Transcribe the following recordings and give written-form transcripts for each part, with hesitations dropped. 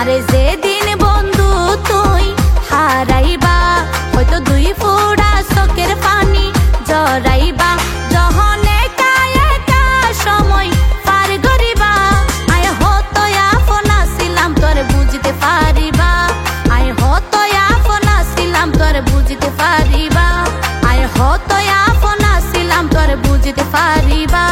আরে যেদিন বন্ধু তুই হারাইবা, হয়তো দুই ফোঁটা চোখের পানি জড়াইবা, যখন একা একা সময় পার করিবা, আয় হতো আপন ছিলাম তোর বুঝতে পারিবা, আয় হতো আপন ছিলাম তোর বুঝতে পারিবা, আয় হতো আপন ছিলাম তোর বুঝতে পারিবা।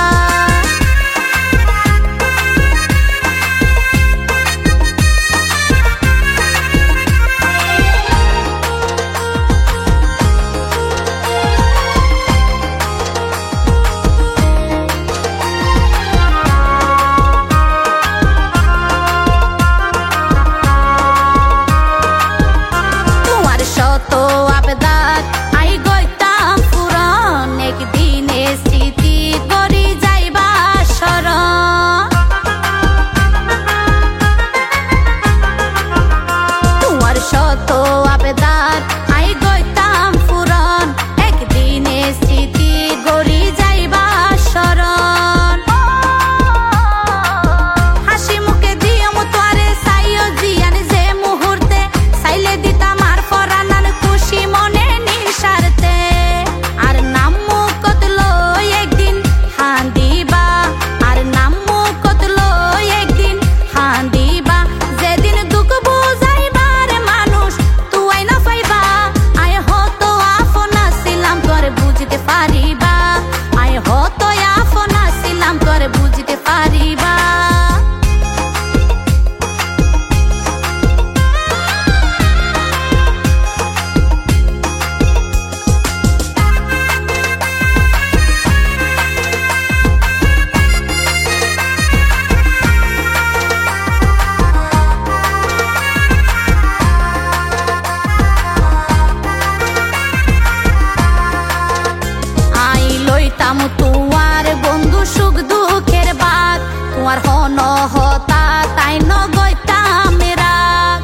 তোমার বন্ধু সুখ দুঃখের বাত, তোমার হন হতা তাই ন গইতাম রাগ,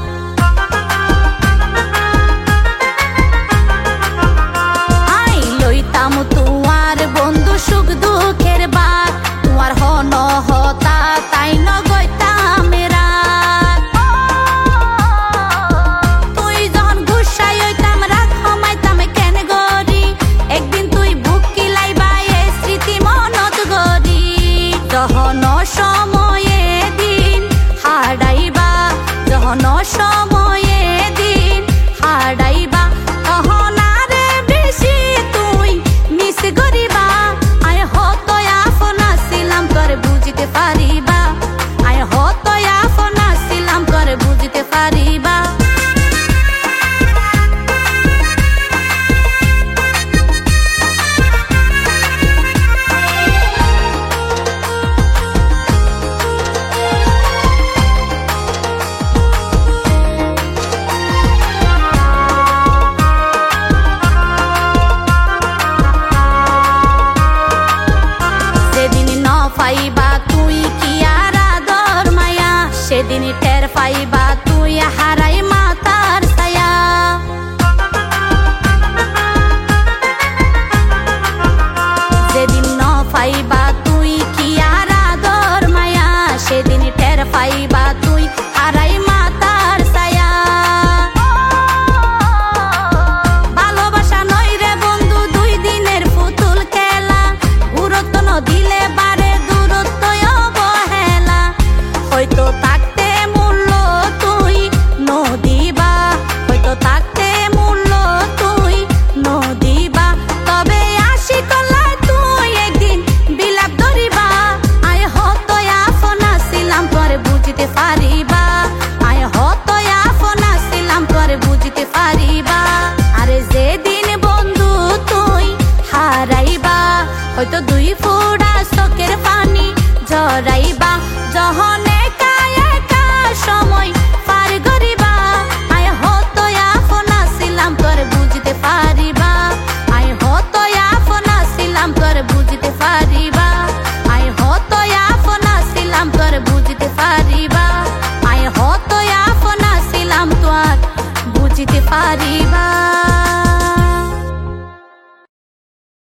আই লইতাম তোমার বন্ধু সুখ দুঃখের বাত, তোমার হন হতা তাই ন গইতাম রাগ, তুই যখন গুসাই হইতাম রাগ হমাইতাম কেন গরি, একদিন তুই বুক যখন সময়ে দিন হারাইবা, যখন সময়ে দিন হারাইবা, তখন আরে বেশি তুই মিস করিবা, আয় হতো আপন ছিলাম তোর বুঝতে পারিবা, আয় হতো আপন ছিলাম তোর বুঝতে পারিবা। পাইবা তুই কি আর আদর মায়া, সেদিন টের পাইবা তুই হারাই মাতার ছায়া, যেদিন ন পাইবা তুই কি আর আদর মায়া, সেদিন টের পাইবা তুই হারাই মাতার ছায়া, ভালোবাসা নয় রে বন্ধু দুই দিনের পুতুল খেলা, গুরুত্ব ন দিলে হয়তো থাকতে মূল্য তুই নদিবা, হয়তো থাকতে মূল্য তুই নদিবা, তবে আশি কলায় তুই একদিন বিলাপ ধরিবা, আয় হতো আপন ছিলাম তোর বুঝতে পারিবা, আয় হতো আপন ছিলাম তোর বুঝতে পারিবা, আরে যেদিন বন্ধু তুই হারাইবা, হয়তো দুই ফোঁটা চোখের পানি জড়াইবা, যখন সময় পার করিবা, আয় হতো আপন ছিলাম তোর বুঝতে পারিবা, আয় হতো আপন ছিলাম তোর বুঝতে পারিবা, আয় হতো আপন ছিলাম তোর বুঝতে পারিবা, আয় হতো আপন ছিলাম তোর বুঝতে পারিবা।